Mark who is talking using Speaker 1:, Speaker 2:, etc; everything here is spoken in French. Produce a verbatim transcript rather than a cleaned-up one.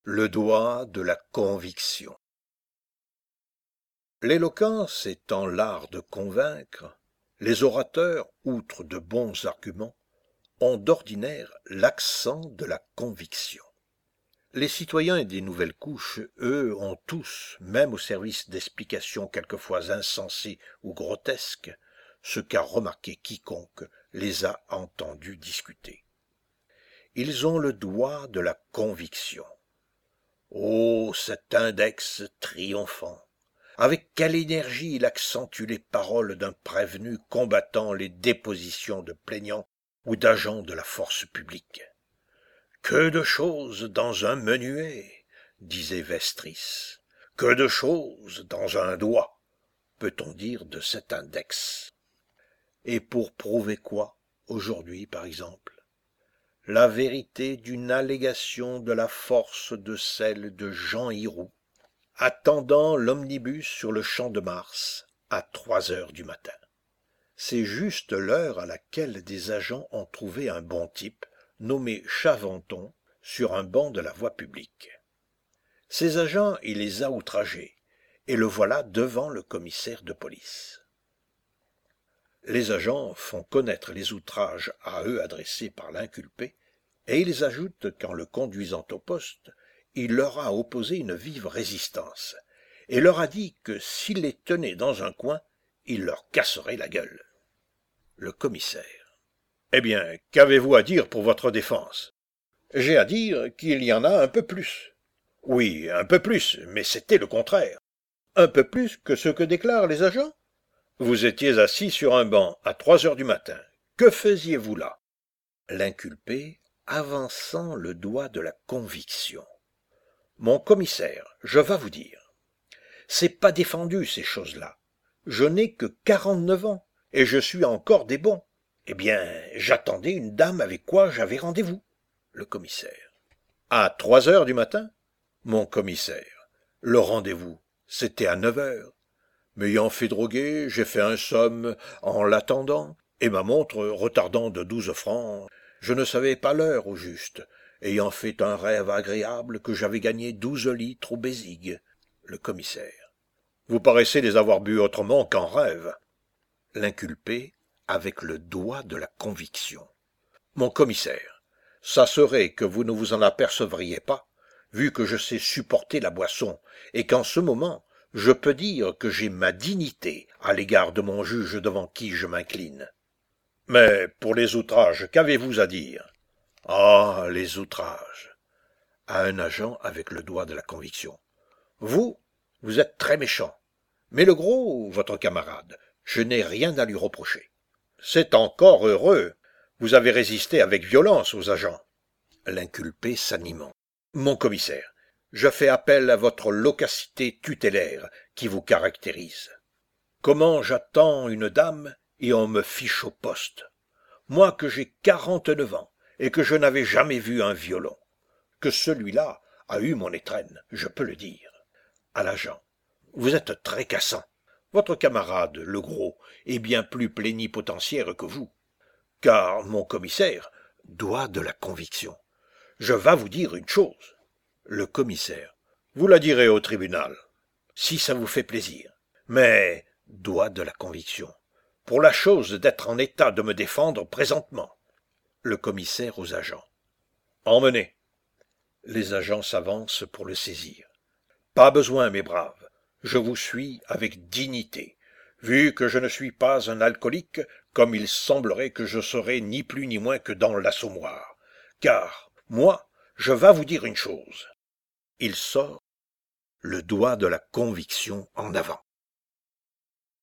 Speaker 1: Le doigt de la conviction. L'éloquence étant l'art de convaincre, les orateurs, outre de bons arguments, ont d'ordinaire l'accent de la conviction. Les citoyens des nouvelles couches, eux, ont tous, même au service d'explications quelquefois insensées ou grotesques, ce qu'a remarqué quiconque les a entendus discuter. Ils ont le doigt de la conviction. Oh, cet index triomphant! Avec quelle énergie il accentue les paroles d'un prévenu combattant les dépositions de plaignants ou d'agents de la force publique. Que de choses dans un menuet, disait Vestris. Que de choses dans un doigt, peut-on dire de cet index. Et pour prouver quoi, aujourd'hui par exemple? La vérité d'une allégation de la force de celle de Jean Hiroux, attendant l'omnibus sur le champ de Mars à trois heures du matin. C'est juste l'heure à laquelle des agents ont trouvé un bon type, nommé Chavanton, sur un banc de la voie publique. Ces agents, il les a outragés, et le voilà devant le commissaire de police. Les agents font connaître les outrages à eux adressés par l'inculpé, et ils ajoutent qu'en le conduisant au poste, il leur a opposé une vive résistance, et leur a dit que s'il les tenait dans un coin, il leur casserait la gueule. Le commissaire. Eh bien, qu'avez-vous à dire pour votre défense? J'ai à dire qu'il y en a un peu plus. Oui, un peu plus, mais c'était le contraire. Un peu plus que ce que déclarent les agents? Vous étiez assis sur un banc à trois heures du matin. Que faisiez-vous là? L'inculpé, avançant le doigt de la conviction. Mon commissaire, je vas vous dire. C'est pas défendu, ces choses-là. Je n'ai que quarante-neuf ans, et je suis encore des bons. Eh bien, j'attendais une dame avec quoi j'avais rendez-vous. Le commissaire. À trois heures du matin? Mon commissaire. Le rendez-vous, c'était à neuf heures. M'ayant fait droguer, j'ai fait un somme en l'attendant, et ma montre retardant de douze francs, je ne savais pas l'heure au juste, ayant fait un rêve agréable que j'avais gagné douze litres au Bézigue. Le commissaire. Vous paraissez les avoir bu autrement qu'en rêve. L'inculpé, avec le doigt de la conviction. Mon commissaire, ça serait que vous ne vous en apercevriez pas, vu que je sais supporter la boisson, et qu'en ce moment, je peux dire que j'ai ma dignité à l'égard de mon juge devant qui je m'incline. Mais pour les outrages, qu'avez-vous à dire? Ah, les outrages! À un agent avec le doigt de la conviction. Vous, vous êtes très méchant. Mais le gros, votre camarade, je n'ai rien à lui reprocher. C'est encore heureux. Vous avez résisté avec violence aux agents. L'inculpé s'animant. Mon commissaire, je fais appel à votre loquacité tutélaire qui vous caractérise. Comment j'attends une dame et on me fiche au poste? Moi que j'ai quarante-neuf ans et que je n'avais jamais vu un violon. Que celui-là a eu mon étrenne, je peux le dire. À l'agent. Vous êtes très cassant. Votre camarade, le gros, est bien plus plénipotentiaire que vous. Car, mon commissaire, doigt de la conviction. Je vas vous dire une chose. Le commissaire. Vous la direz au tribunal, si ça vous fait plaisir. Mais, doigt de la conviction, pour la chose d'être en état de me défendre présentement. Le commissaire aux agents. Emmenez. Les agents s'avancent pour le saisir. Pas besoin, mes braves, je vous suis avec dignité, vu que je ne suis pas un alcoolique, comme il semblerait que je serais ni plus ni moins que dans l'assommoir. Car, moi, je vas vous dire une chose. Il sort, le doigt de la conviction en avant.